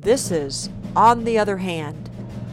This is On the Other Hand.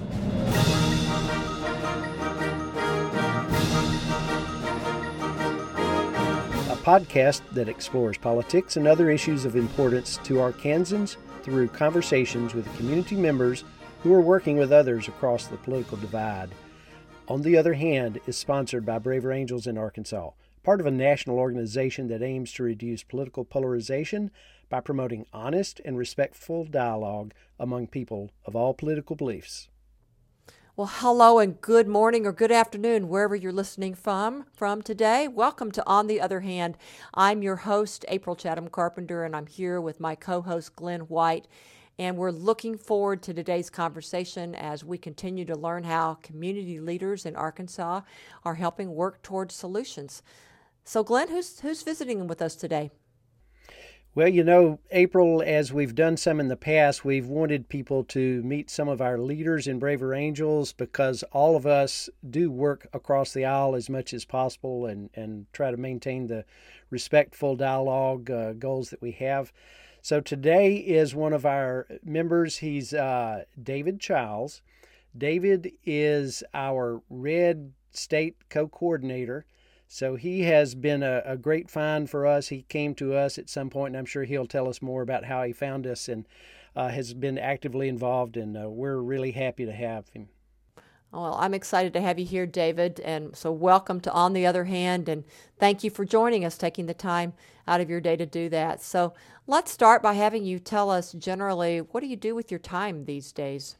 A podcast that explores politics and other issues of importance to Arkansans through conversations with community members who are working with others across the political divide. On the Other Hand is sponsored by Braver Angels in Arkansas, part of a national organization that aims to reduce political polarization by promoting honest and respectful dialogue among people of all political beliefs. Well, hello and good morning or good afternoon, wherever you're listening from today. Welcome to On the Other Hand. I'm your host, April Chatham Carpenter, and I'm here with my co-host, Glenn White. And we're looking forward to today's conversation as we continue to learn how community leaders in Arkansas are helping work towards solutions. So, Glenn, who's visiting with us today? Well, you know, April, as we've done some in the past, we've wanted people to meet some of our leaders in Braver Angels because all of us do work across the aisle as much as possible and try to maintain the respectful dialogue goals that we have. So today is one of our members. He's David Childs. David is our Red State co-coordinator. So he has been a great find for us. He came to us at some point, and I'm sure he'll tell us more about how he found us and has been actively involved, and we're really happy to have him. Well, I'm excited to have you here, David, and so welcome to On the Other Hand, and thank you for joining us, taking the time out of your day to do that. So let's start by having you tell us generally, what do you do with your time these days?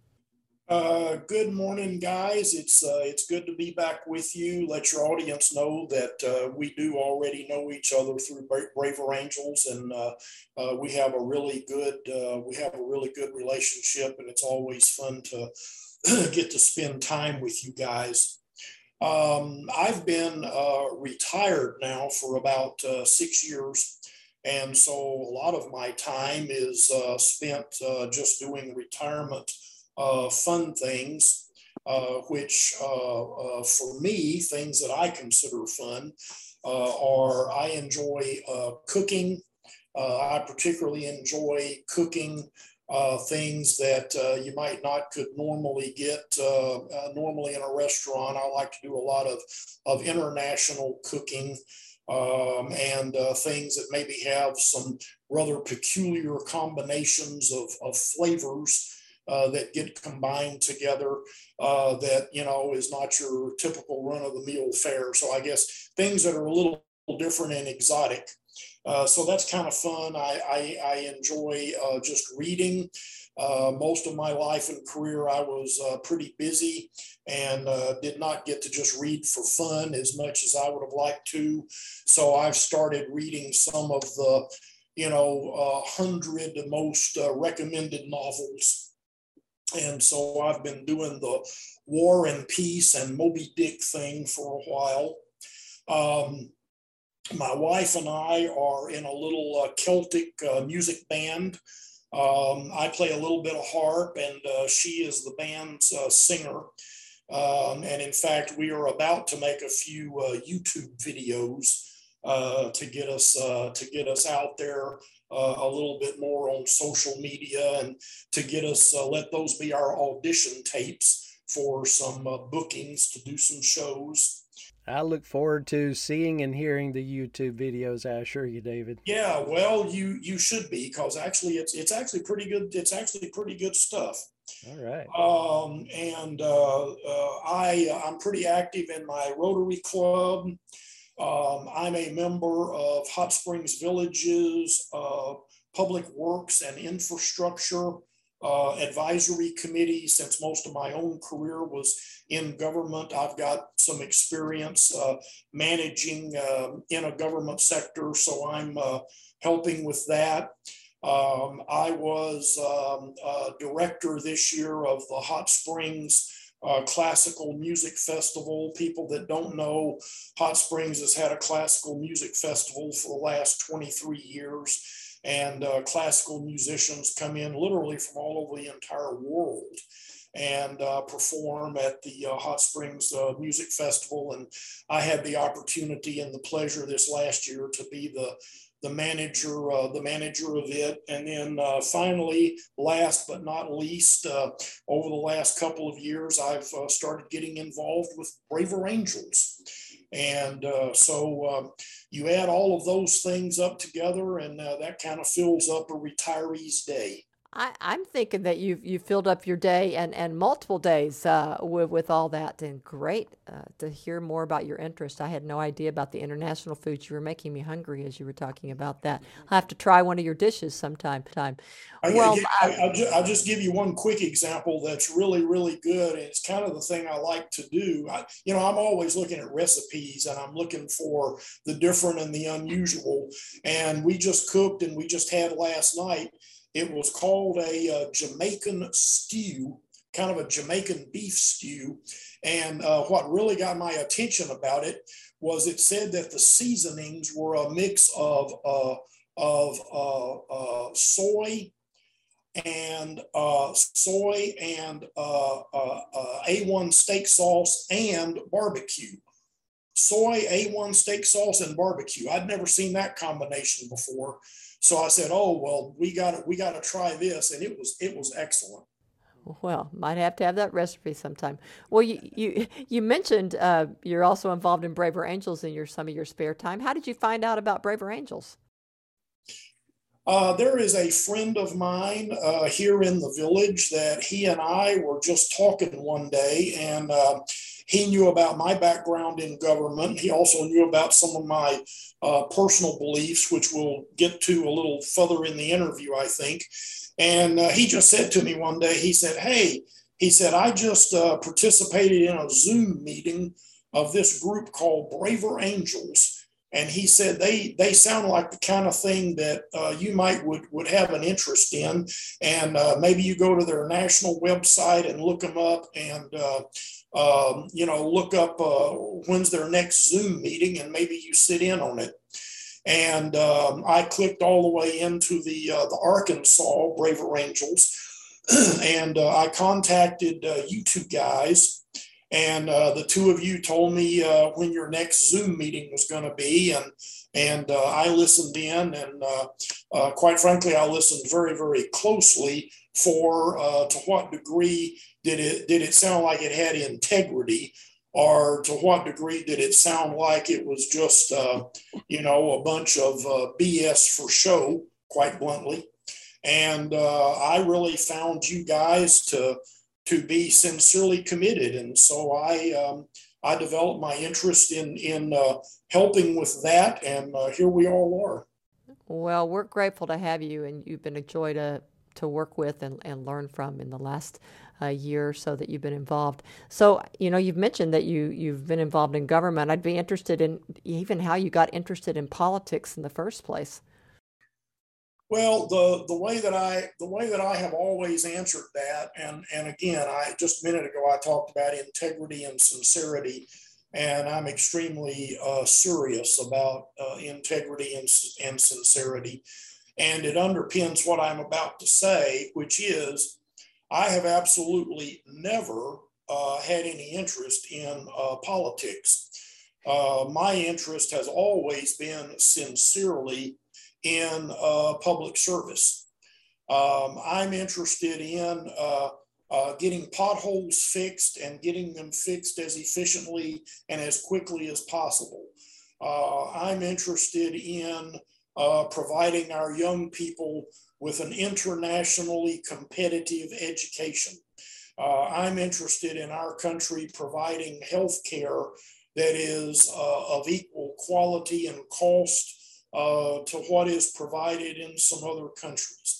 Good morning, guys. It's good to be back with you. Let your audience know that we do already know each other through Braver Angels, and we have a really good relationship, and it's always fun to get to spend time with you guys. I've been retired now for about 6 years. And so a lot of my time is spent just doing retirement fun things, which for me, things that I consider fun are I enjoy cooking. I particularly enjoy cooking things that you might not could normally get normally in a restaurant. I like to do a lot of international cooking and things that maybe have some rather peculiar combinations of flavors that get combined together that, you know, is not your typical run-of-the-mill fare. So I guess things that are a little different and exotic. So that's kind of fun. I enjoy just reading. Most of my life and career, I was pretty busy and did not get to just read for fun as much as I would have liked to. So I've started reading some of the, 100 most recommended novels. And so I've been doing the War and Peace and Moby Dick thing for a while. My wife and I are in a little Celtic music band. I play a little bit of harp, and she is the band's singer. And in fact, we are about to make a few YouTube videos to get us out there a little bit more on social media, and to get us let those be our audition tapes for some bookings to do some shows. I look forward to seeing and hearing the YouTube videos, I assure you, David. Yeah, well, you should be, because actually it's actually pretty good. It's actually pretty good stuff. All right. I'm pretty active in my Rotary Club. I'm a member of Hot Springs Village's Public Works and Infrastructure Advisory Committee. Since most of my own career was in government, I've got some experience managing in a government sector, so I'm helping with that. I was director this year of the Hot Springs Classical Music Festival. People that don't know, Hot Springs has had a classical music festival for the last 23 years. And classical musicians come in literally from all over the entire world and perform at the Hot Springs Music Festival. And I had the opportunity and the pleasure this last year to be the the manager of it. And then finally, last but not least, over the last couple of years, I've started getting involved with Braver Angels. And so you add all of those things up together, and that kind of fills up a retiree's day. I'm thinking that you've filled up your day and multiple days with all that, and great to hear more about your interest. I had no idea about the international foods. You were making me hungry as you were talking about that. I'll have to try one of your dishes sometime. Well, I'll just give you one quick example that's really, really good. And it's kind of the thing I like to do. I'm always looking at recipes, and I'm looking for the different and the unusual. And we just cooked, and we just had last night. It was called a Jamaican stew, kind of a Jamaican beef stew. And what really got my attention about it was it said that the seasonings were a mix of soy and A1 steak sauce and barbecue. Soy, A1 steak sauce, and barbecue. I'd never seen that combination before. So I said, "Oh well, we got to try this," and it was excellent. well, might have to have that recipe sometime. Well, you mentioned you're also involved in Braver Angels in some of your spare time. How did you find out about Braver Angels? There is a friend of mine here in the village that he and I were just talking one day, and he knew about my background in government. He also knew about some of my personal beliefs, which we'll get to a little further in the interview, I think. And he just said to me one day, he said, "Hey," he said, "I just participated in a Zoom meeting of this group called Braver Angels." And he said, they sound like the kind of thing that you would have an interest in. And maybe you go to their national website and look them up and, look up when's their next Zoom meeting, and maybe you sit in on it. And I clicked all the way into the Arkansas Braver Angels, and I contacted you two guys. And the two of you told me when your next Zoom meeting was going to be, and I listened in, and quite frankly, I listened very, very closely for to what degree did it sound like it had integrity, or to what degree did it sound like it was just a bunch of BS for show, quite bluntly. And I really found you guys to be sincerely committed. And so I developed my interest in helping with that. And here we all are. Well, we're grateful to have you, and you've been a joy to work with and learn from in the last year or so that you've been involved. So, you've mentioned that you've been involved in government. I'd be interested in even how you got interested in politics in the first place. Well, the way that I have always answered that, and again, just a minute ago I talked about integrity and sincerity, and I'm extremely serious about integrity and sincerity, and it underpins what I'm about to say, which is I have absolutely never had any interest in politics. My interest has always been sincerely in public service. I'm interested in getting potholes fixed and getting them fixed as efficiently and as quickly as possible. I'm interested in providing our young people with an internationally competitive education. I'm interested in our country providing health care that is of equal quality and cost to what is provided in some other countries.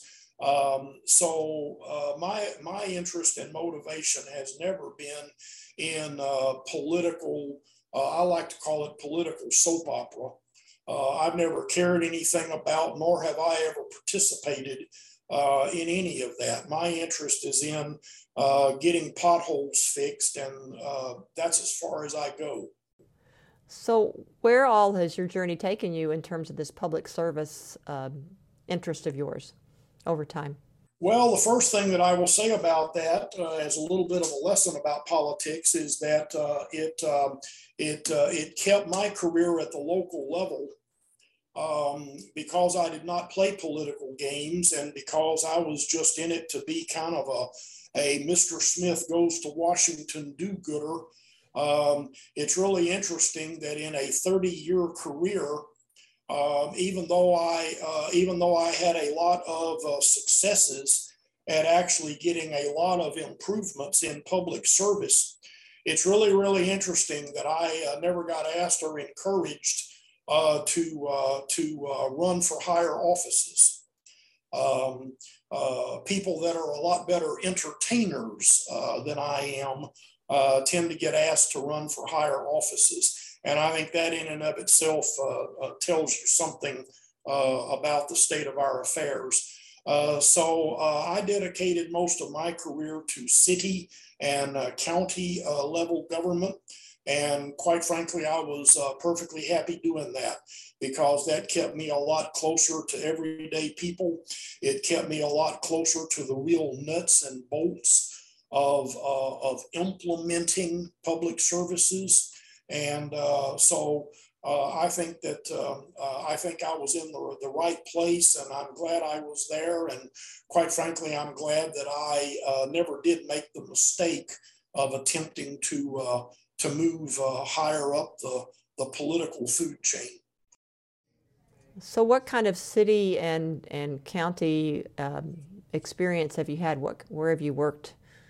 So my interest and motivation has never been in political, I like to call it political soap opera. I've never cared anything about, nor have I ever participated in any of that. My interest is in getting potholes fixed, and that's as far as I go. So where all has your journey taken you in terms of this public service interest of yours over time? Well, the first thing that I will say about that, as a little bit of a lesson about politics, is that it kept my career at the local level because I did not play political games and because I was just in it to be kind of a Mr. Smith goes to Washington do-gooder. It's really interesting that in a 30-year career, even though I had a lot of successes at actually getting a lot of improvements in public service, it's really, really interesting that I never got asked or encouraged to run for higher offices. People that are a lot better entertainers than I am tend to get asked to run for higher offices. And I think that in and of itself tells you something about the state of our affairs. So I dedicated most of my career to city and county level government. And quite frankly, I was perfectly happy doing that because that kept me a lot closer to everyday people. It kept me a lot closer to the real nuts and bolts of implementing public services. And so I think that I think I was in the right place, and I'm glad I was there. And quite frankly, I'm glad that I never did make the mistake of attempting to move higher up the political food chain. So, what kind of city and county experience have you had? Where have you worked?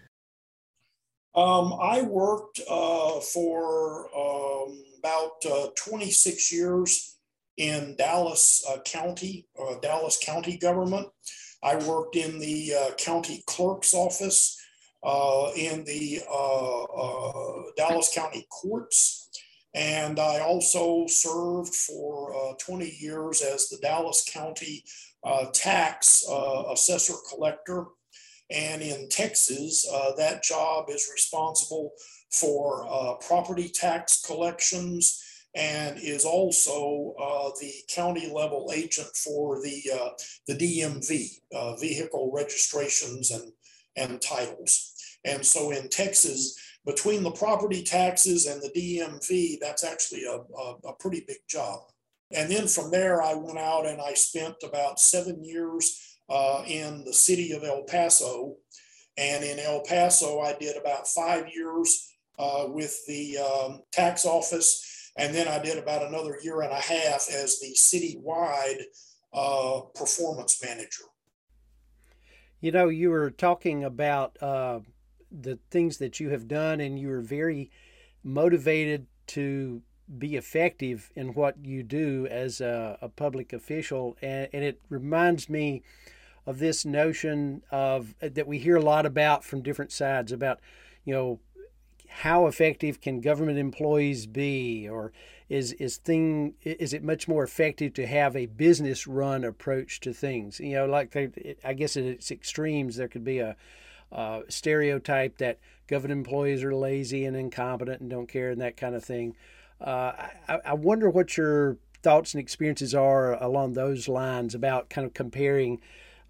I worked for about 26 years in Dallas County, Dallas County government. I worked in the county clerk's office, in the Dallas County courts, and I also served for 20 years as the Dallas County tax assessor collector. And in Texas, that job is responsible for property tax collections and is also the county level agent for the DMV, vehicle registrations and titles. And so in Texas, between the property taxes and the DMV, that's actually a pretty big job. And then from there, I went out and I spent about 7 years in the city of El Paso. And in El Paso, I did about 5 years with the tax office. And then I did about another year and a half as the citywide performance manager. You know, you were talking about the things that you have done, and you were very motivated to be effective in what you do as a public official. And it reminds me of this notion of that we hear a lot about from different sides about, you know, how effective can government employees be, or is it much more effective to have a business run approach to things? You know, like I guess at its extremes there could be a stereotype that government employees are lazy and incompetent and don't care and that kind of thing. I wonder what your thoughts and experiences are along those lines about kind of comparing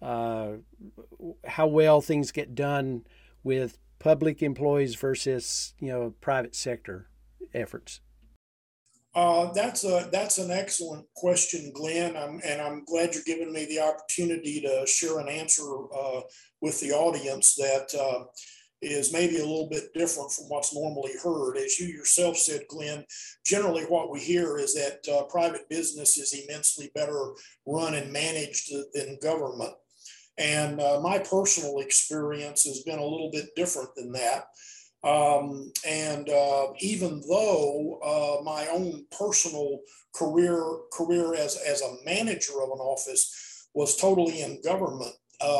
how well things get done with public employees versus, you know, private sector efforts. That's an excellent question, Glenn. I'm glad you're giving me the opportunity to share an answer with the audience that is maybe a little bit different from what's normally heard. As you yourself said, Glenn, generally what we hear is that private business is immensely better run and managed than government. And my personal experience has been a little bit different than that. Even though my own personal career as a manager of an office was totally in government,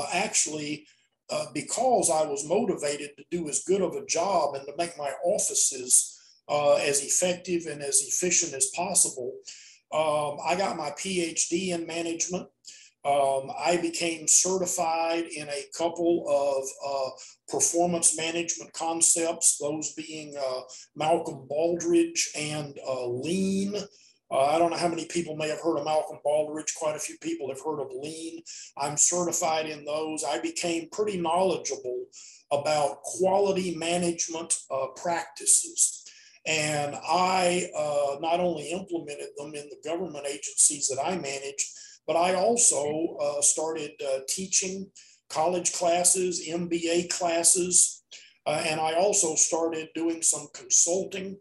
because I was motivated to do as good of a job and to make my offices as effective and as efficient as possible, I got my PhD in management. I became certified in a couple of performance management concepts, those being Malcolm Baldrige and Lean. I don't know how many people may have heard of Malcolm Baldrige. Quite a few people have heard of Lean. I'm certified in those. I became pretty knowledgeable about quality management practices. And I not only implemented them in the government agencies that I managed, but I also started teaching college classes, MBA classes, and I also started doing some consulting.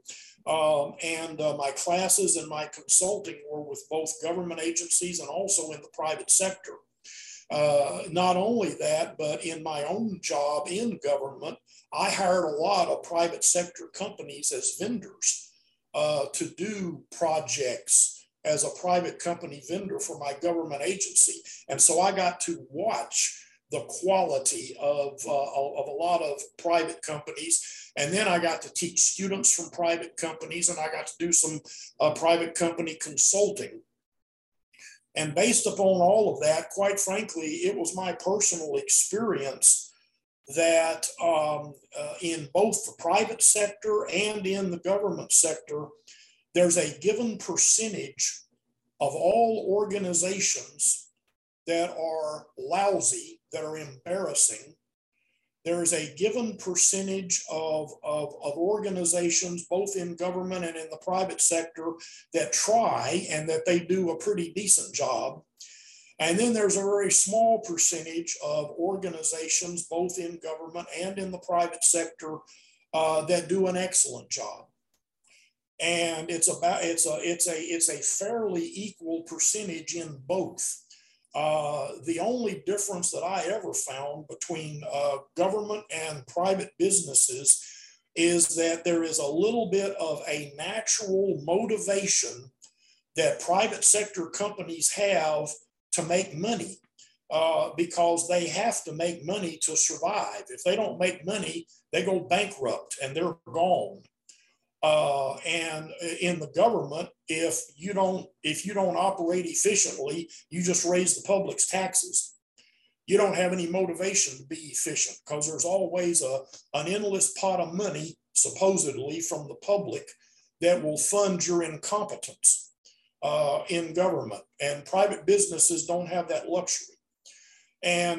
My classes and my consulting were with both government agencies and also in the private sector. Not only that, but in my own job in government, I hired a lot of private sector companies as vendors to do projects as a private company vendor for my government agency. And so I got to watch the quality of a lot of private companies. And then I got to teach students from private companies, and I got to do some private company consulting. And based upon all of that, quite frankly, it was my personal experience that in both the private sector and in the government sector, there's a given percentage of all organizations that are lousy, that are embarrassing. There is a given percentage of organizations, both in government and in the private sector, that try and that they do a pretty decent job. And then there's a very small percentage of organizations, both in government and in the private sector, that do an excellent job. And it's a fairly equal percentage in both. The only difference that I ever found between government and private businesses is that there is a little bit of a natural motivation that private sector companies have to make money because they have to make money to survive. If they don't make money, they go bankrupt and they're gone. And in the government, if you don't operate efficiently, you just raise the public's taxes. You don't have any motivation to be efficient because there's always an endless pot of money, supposedly from the public, that will fund your incompetence in government. And private businesses don't have that luxury. And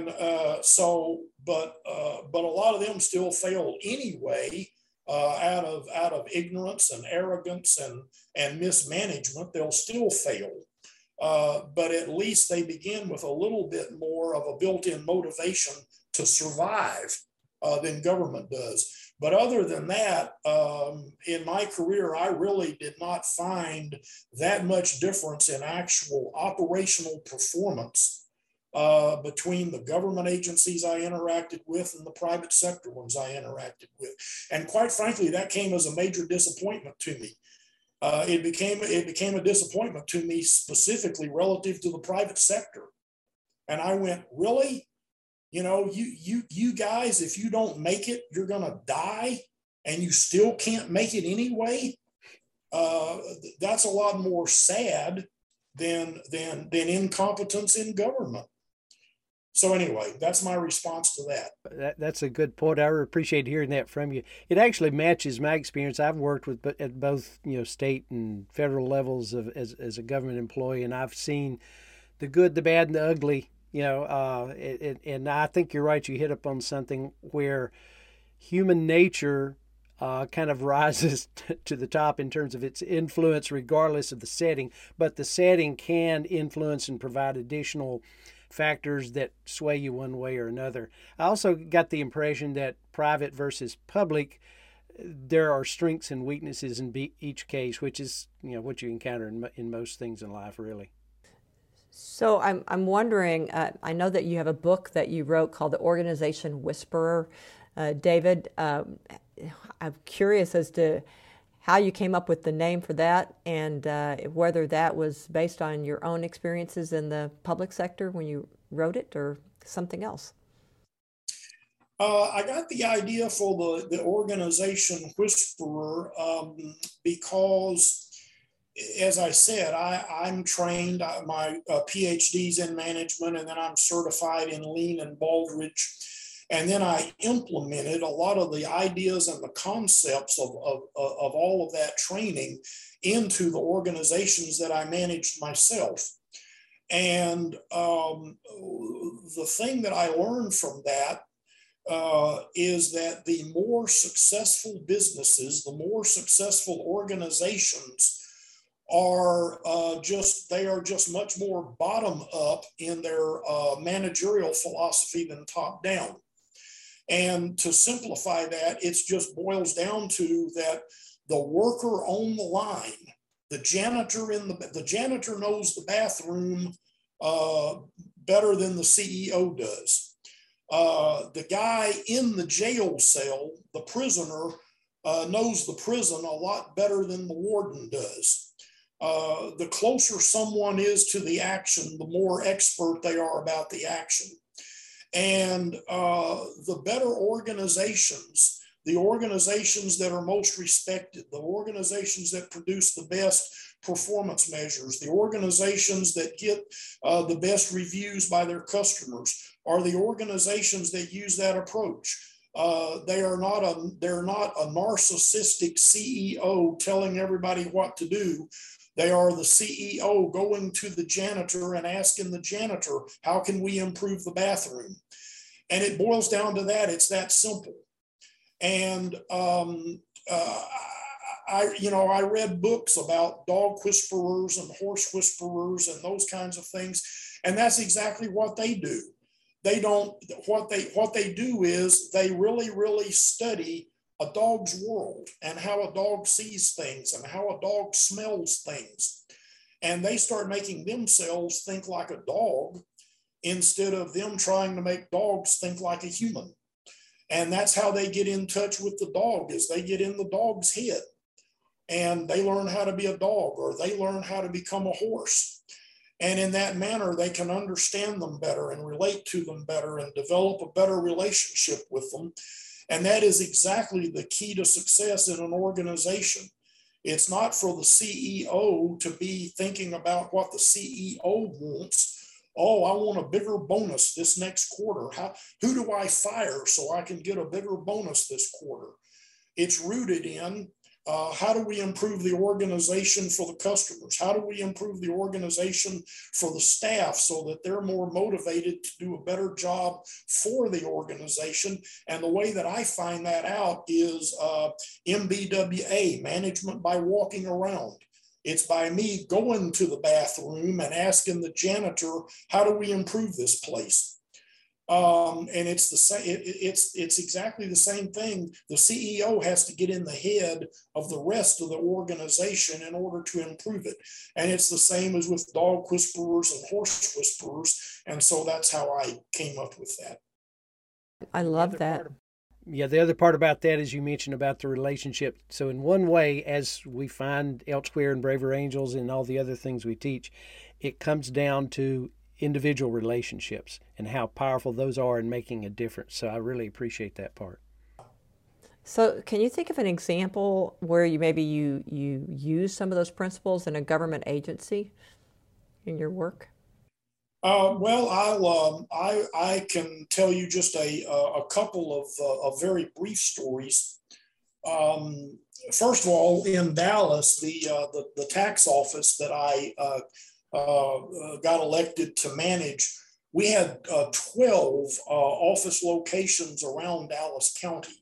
but a lot of them still fail anyway. Out of ignorance and arrogance and mismanagement, they'll still fail. But at least they begin with a little bit more of a built-in motivation to survive than government does. But other than that, in my career, I really did not find that much difference in actual operational performance between the government agencies I interacted with and the private sector ones I interacted with. And quite frankly, that came as a major disappointment to me. It became a disappointment to me specifically relative to the private sector. And I went, really? You know, you guys, if you don't make it, you're going to die and you still can't make it anyway. That's a lot more sad than incompetence in government. So anyway, that's my response to that. That's a good point. I appreciate hearing that from you. It actually matches my experience. I've worked with at both state and federal levels as a government employee, and I've seen the good, the bad, and the ugly. And I think you're right. You hit up on something where human nature kind of rises to the top in terms of its influence, regardless of the setting. But the setting can influence and provide additional factors that sway you one way or another. I also got the impression that private versus public, there are strengths and weaknesses in each case, which is what you encounter in most things in life, really. So I'm wondering, I know that you have a book that you wrote called The Organization Whisperer. David, I'm curious as to how you came up with the name for that and whether that was based on your own experiences in the public sector when you wrote it or something else. I got the idea for the Organization Whisperer because, as I said, I'm trained, my PhD's in management, and then I'm certified in Lean and Baldrige. And then I implemented a lot of the ideas and the concepts of all of that training into the organizations that I managed myself. And the thing that I learned from that is that the more successful businesses, the more successful organizations are they are just much more bottom up in their managerial philosophy than top down. And to simplify that, it just boils down to that the worker on the line, the janitor knows the bathroom better than the CEO does. The guy in the jail cell, the prisoner, knows the prison a lot better than the warden does. The closer someone is to the action, the more expert they are about the action. And the better organizations, the organizations that are most respected, the organizations that produce the best performance measures, the organizations that get the best reviews by their customers, are the organizations that use that approach. They're not a narcissistic CEO telling everybody what to do. They are the CEO going to the janitor and asking the janitor, how can we improve the bathroom? And it boils down to that. It's that simple. And I read books about dog whisperers and horse whisperers and those kinds of things. And that's exactly what they do. What they do is they really, really study a dog's world and how a dog sees things and how a dog smells things. And they start making themselves think like a dog instead of them trying to make dogs think like a human. And that's how they get in touch with the dog, is they get in the dog's head and they learn how to be a dog, or they learn how to become a horse. And in that manner, they can understand them better and relate to them better and develop a better relationship with them. And that is exactly the key to success in an organization. It's not for the CEO to be thinking about what the CEO wants. Oh, I want a bigger bonus this next quarter. Who do I fire so I can get a bigger bonus this quarter? It's rooted in how do we improve the organization for the customers? How do we improve the organization for the staff so that they're more motivated to do a better job for the organization? And the way that I find that out is MBWA, management by walking around. It's by me going to the bathroom and asking the janitor, how do we improve this place? And it's the same. It's exactly the same thing. The CEO has to get in the head of the rest of the organization in order to improve it. And it's the same as with dog whisperers and horse whisperers. And so that's how I came up with that. I love that. Yeah, the other part about that is you mentioned about the relationship. So in one way, as we find elsewhere in Braver Angels and all the other things we teach, it comes down to individual relationships and how powerful those are in making a difference. So I really appreciate that part. So can you think of an example where you use some of those principles in a government agency in your work? Well, I can tell you just a couple of very brief stories. First of all, in Dallas, the tax office that I got elected to manage, we had 12 office locations around Dallas County.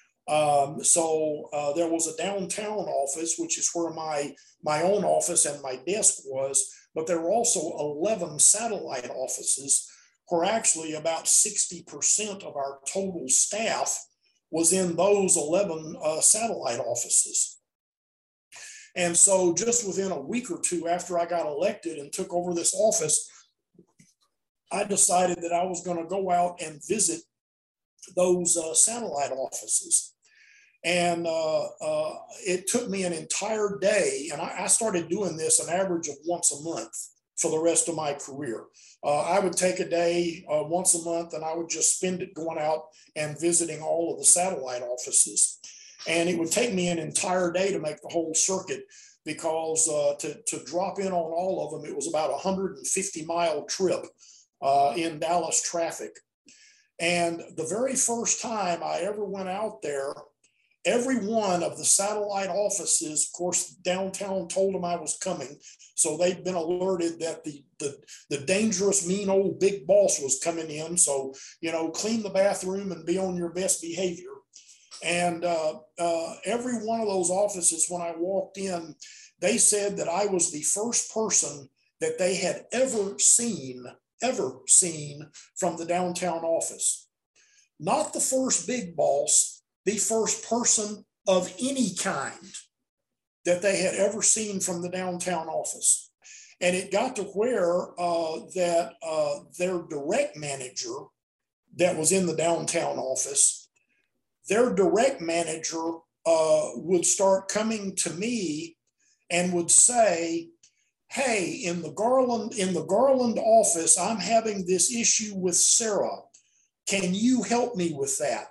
So there was a downtown office, which is where my own office and my desk was, but there were also 11 satellite offices where actually about 60% of our total staff was in those 11 satellite offices. And so just within a week or two after I got elected and took over this office, I decided that I was going to go out and visit those satellite offices. And it took me an entire day, and I started doing this an average of once a month for the rest of my career. I would take a day once a month, and I would just spend it going out and visiting all of the satellite offices. And it would take me an entire day to make the whole circuit, because to drop in on all of them, it was about a 150-mile trip in Dallas traffic. And the very first time I ever went out there, every one of the satellite offices, of course, downtown told them I was coming. So they'd been alerted that the dangerous, mean old big boss was coming in. So, clean the bathroom and be on your best behavior. And every one of those offices, when I walked in, they said that I was the first person that they had ever seen from the downtown office. Not the first big boss, the first person of any kind that they had ever seen from the downtown office. And it got to where that their direct manager that was in the downtown office, their direct manager would start coming to me and would say, hey, in the Garland office, I'm having this issue with Sarah. Can you help me with that?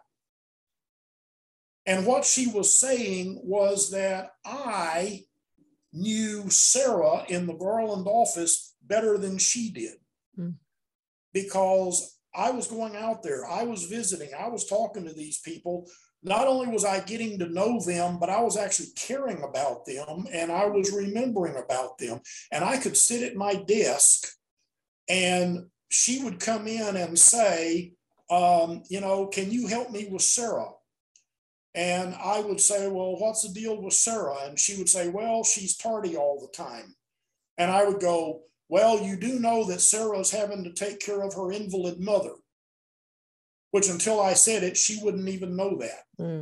And what she was saying was that I knew Sarah in the Garland office better than she did. Because I was going out there, I was visiting, I was talking to these people. Not only was I getting to know them, but I was actually caring about them, and I was remembering about them. And I could sit at my desk and she would come in and say, can you help me with Sarah? And I would say, well, what's the deal with Sarah? And she would say, well, she's tardy all the time. And I would go, well, you do know that Sarah's having to take care of her invalid mother, which until I said it, she wouldn't even know that.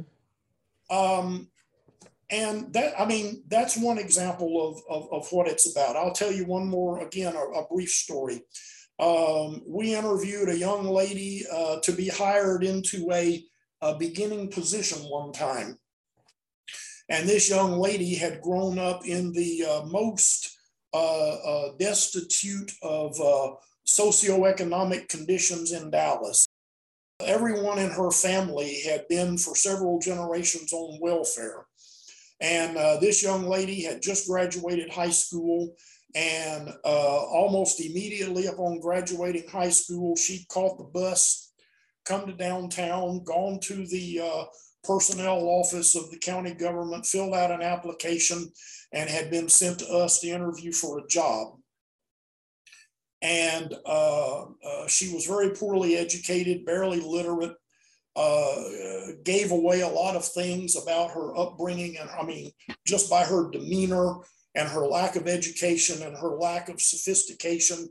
And that's one example of what it's about. I'll tell you one more, again, a brief story. We interviewed a young lady to be hired into a beginning position one time. And this young lady had grown up in the most destitute of socioeconomic conditions in Dallas. Everyone in her family had been for several generations on welfare. And this young lady had just graduated high school, and almost immediately upon graduating high school, she'd caught the bus, come to downtown, gone to the personnel office of the county government, filled out an application, and had been sent to us to interview for a job. And she was very poorly educated, barely literate, gave away a lot of things about her upbringing. And just by her demeanor and her lack of education and her lack of sophistication,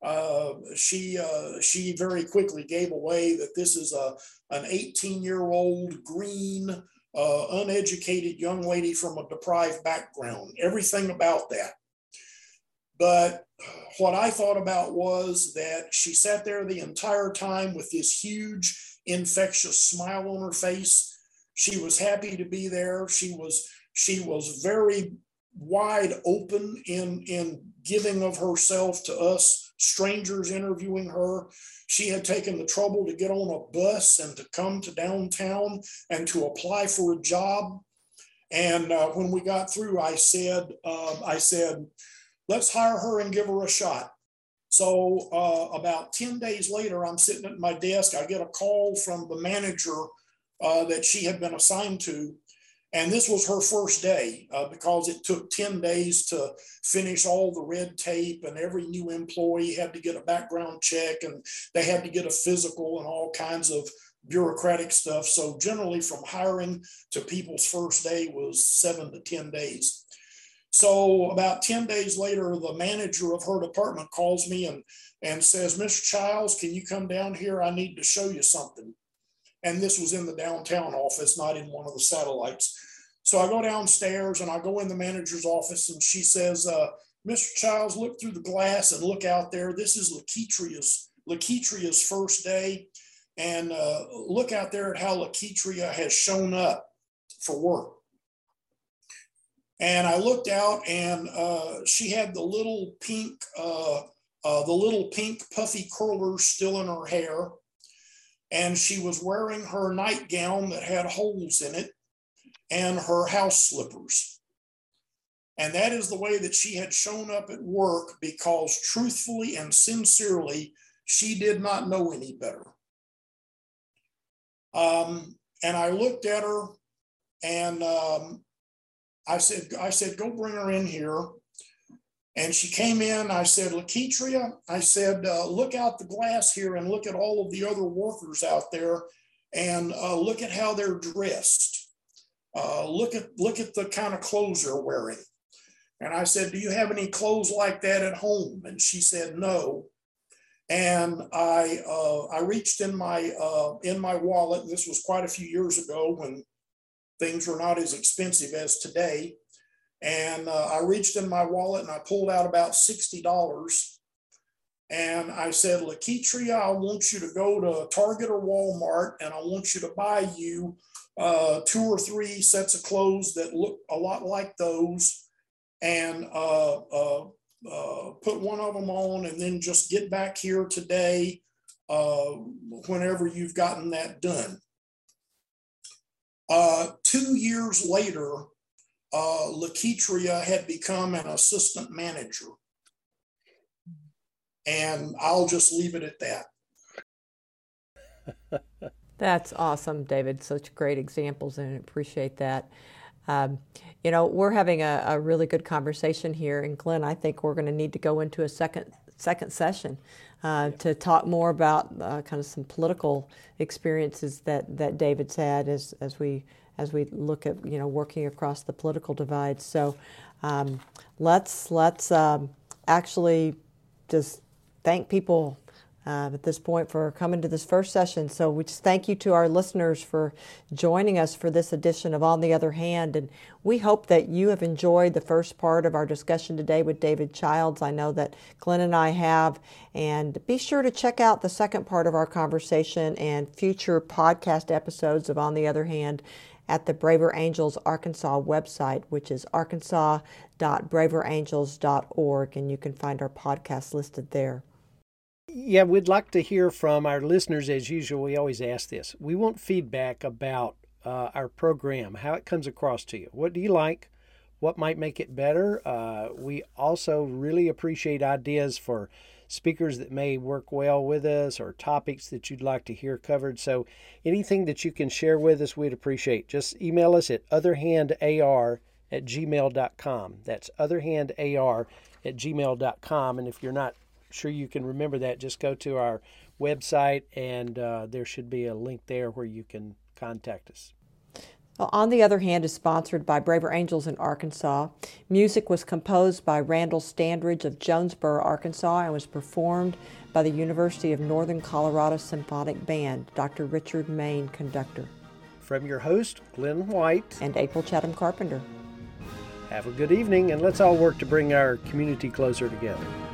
she very quickly gave away that this is an 18-year-old green, uneducated young lady from a deprived background, everything about that. But what I thought about was that she sat there the entire time with this huge, infectious smile on her face. She was happy to be there. She was very wide open in giving of herself to us strangers interviewing her. She had taken the trouble to get on a bus and to come to downtown and to apply for a job. And when we got through, I said, let's hire her and give her a shot. So about 10 days later, I'm sitting at my desk. I get a call from the manager that she had been assigned to. And this was her first day because it took 10 days to finish all the red tape, and every new employee had to get a background check, and they had to get a physical and all kinds of bureaucratic stuff. So generally from hiring to people's first day was 7 to 10 days. So about 10 days later, the manager of her department calls me and says, Mr. Childs, can you come down here? I need to show you something. And this was in the downtown office, not in one of the satellites. So I go downstairs and I go in the manager's office, and she says, Mr. Childs, look through the glass and look out there. This is Laketria's first day. And look out there at how Laketria has shown up for work. And I looked out, and she had the little pink puffy curlers still in her hair. And she was wearing her nightgown that had holes in it and her house slippers. And that is the way that she had shown up at work, because truthfully and sincerely, she did not know any better. And I looked at her And I said, go bring her in here. And she came in. I said, Laketria, I said, look out the glass here and look at all of the other workers out there, and look at how they're dressed. Look at the kind of clothes they're wearing. And I said, do you have any clothes like that at home? And she said, no. And I reached in my wallet. And this was quite a few years ago when things were not as expensive as today. And I reached in my wallet and I pulled out about $60. And I said, Laketria, I want you to go to Target or Walmart, and I want you to buy you 2 or 3 sets of clothes that look a lot like those, and put one of them on, and then just get back here today whenever you've gotten that done. 2 years later, Laketria had become an assistant manager. And I'll just leave it at that. That's awesome, David. Such great examples, and I appreciate that. We're having a really good conversation here. And Glenn, I think we're going to need to go into a second session to talk more about kind of some political experiences that David's had as we look at working across the political divide. So let's actually just thank people at this point for coming to this first session. So we just thank you to our listeners for joining us for this edition of On the Other Hand. And we hope that you have enjoyed the first part of our discussion today with David Childs. I know that Glenn and I have. And be sure to check out the second part of our conversation and future podcast episodes of On the Other Hand at the Braver Angels Arkansas website, which is arkansas.braverangels.org. And you can find our podcast listed there. Yeah, we'd like to hear from our listeners. As usual, we always ask this. We want feedback about our program, how it comes across to you. What do you like? What might make it better? We also really appreciate ideas for speakers that may work well with us or topics that you'd like to hear covered. So anything that you can share with us, we'd appreciate. Just email us at otherhandar@gmail.com. That's otherhandar@gmail.com. And if you're not sure you can remember that, just go to our website, and there should be a link there where you can contact us. Well, On the Other Hand is sponsored by Braver Angels in Arkansas. Music was composed by Randall Standridge of Jonesboro, Arkansas, and was performed by the University of Northern Colorado Symphonic Band, Dr. Richard Main, conductor. From your host, Glenn White and April Chatham Carpenter. Have a good evening, and let's all work to bring our community closer together.